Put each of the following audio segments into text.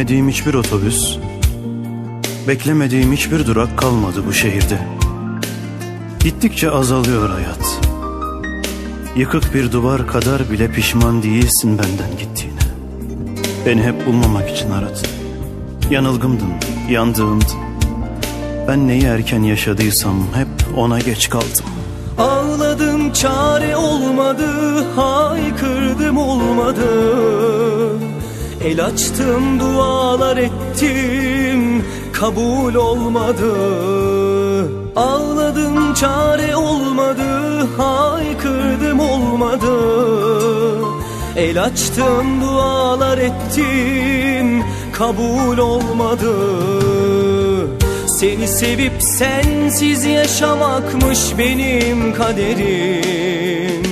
Binmediğim hiçbir otobüs, beklemediğim hiçbir durak kalmadı bu şehirde. Gittikçe azalıyor hayat. Yıkık bir duvar kadar bile pişman değilsin benden gittiğine. Beni hep bulmamak için aradın. Yanılgımdın, yandığımdın. Ben neyi erken yaşadıysam hep ona geç kaldım. Ağladım, çare olmadı, haykırdım olmadı. El açtım, dualar ettim, kabul olmadı. Ağladım, çare olmadı, haykırdım olmadı. El açtım, dualar ettim, kabul olmadı. Seni sevip sensiz yaşamakmış benim kaderim.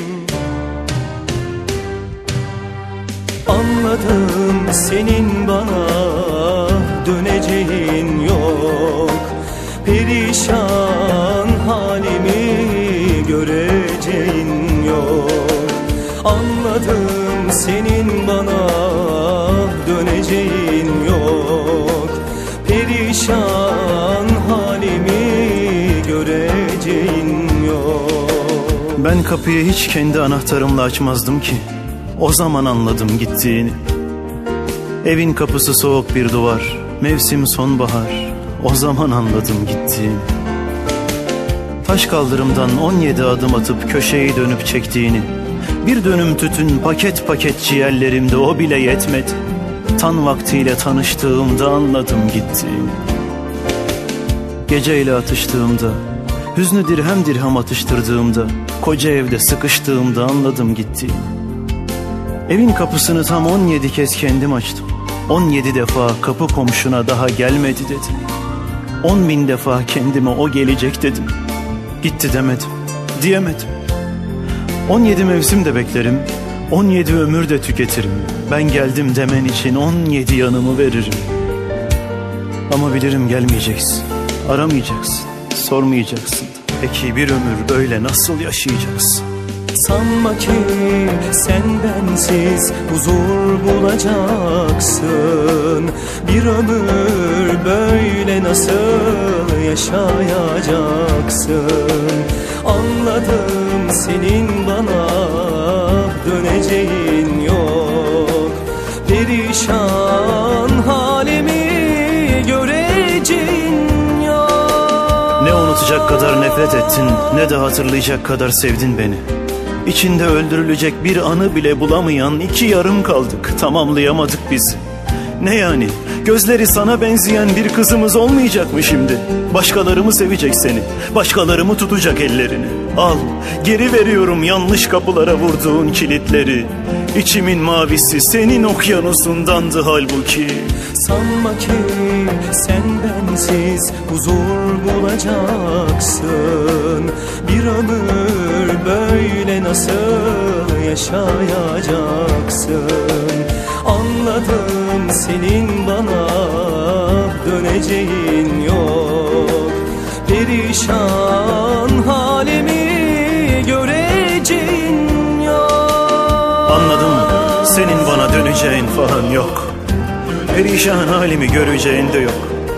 Anladım, senin bana döneceğin yok. Perişan halimi göreceğin yok. Anladım, senin bana döneceğin yok. Perişan halimi göreceğin yok. Ben kapıyı hiç kendi anahtarımla açmazdım ki. O zaman anladım gittiğini. Evin kapısı soğuk bir duvar, mevsim sonbahar. O zaman anladım gittiğini. Taş kaldırımdan 17 adım atıp köşeyi dönüp çektiğini. Bir dönüm tütün paket paket ciğerlerimde, o bile yetmedi. Tan vaktiyle tanıştığımda anladım gittiğini. Geceyle atıştığımda, hüznü dirhem dirhem atıştırdığımda, koca evde sıkıştığımda anladım gittiğini. Evin kapısını tam 17 kez kendim açtım. 17 defa kapı komşuna daha gelmedi dedim. 10.000 defa kendime o gelecek dedim. Gitti demedim, diyemedim. 17 mevsim de beklerim, 17 ömür de tüketirim. Ben geldim demen için 17 yanımı veririm. Ama bilirim gelmeyeceksin, aramayacaksın, sormayacaksın. Peki bir ömür böyle nasıl yaşayacaksın? Sanma ki sen bensiz huzur bulacaksın. Bir ömür böyle nasıl yaşayacaksın? Anladım, senin bana döneceğin yok. Perişan halimi göreceğin yok. Ne unutacak kadar nefret ettin, ne de hatırlayacak kadar sevdin beni. İçinde öldürülecek bir anı bile bulamayan iki yarım kaldık, tamamlayamadık bizi. Ne yani, gözleri sana benzeyen bir kızımız olmayacak mı şimdi? Başkaları mı sevecek seni, başkaları mı tutacak ellerini? Al, geri veriyorum yanlış kapılara vurduğun kilitleri. İçimin mavisi senin okyanusundandı halbuki. Sanma ki sen bensiz huzur bulacaksın. Bir ömür böyle nasıl yaşayacaksın? Anladım, senin bana döneceğin yok. Perişan halimi göreceğin yok. Anladım, senin bana döneceğin falan yok. Perişan halimi göreceğin de yok.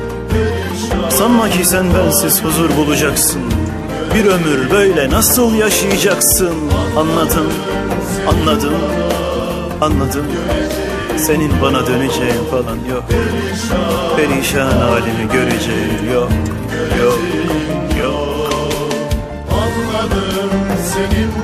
Sanma ki sen bensiz huzur bulacaksın. Bir ömür böyle nasıl yaşayacaksın? Anladım, anladım, anladım. Senin bana döneceğin falan yok. Perişan halimi göreceğin yok, yok, yok. Anladım, senin